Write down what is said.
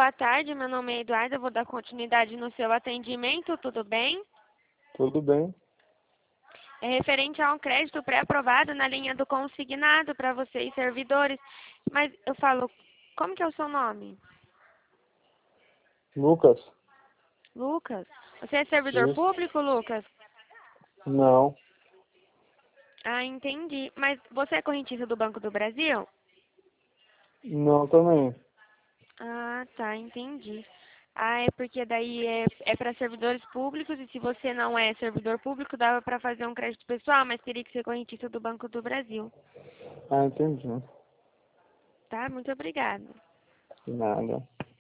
boa tarde. Meu nome é Eduardo. Eu vou dar continuidade no seu atendimento, tudo bem? Tudo bem? É referente a um crédito pré-aprovado na linha do consignado para vocês, servidores. Mas eu falo, como que é o seu nome? Lucas? Lucas? Você é servidor Isso? público, Lucas? Não. Ah, entendi. Mas você é correntista do Banco do Brasil? Não também. Ah, tá, entendi. Ah, é porque daí é para servidores públicos e se você não é servidor público, dava para fazer um crédito pessoal, mas teria que ser correntista do Banco do Brasil. Ah, entendi. Tá? Muito obrigada. Nada.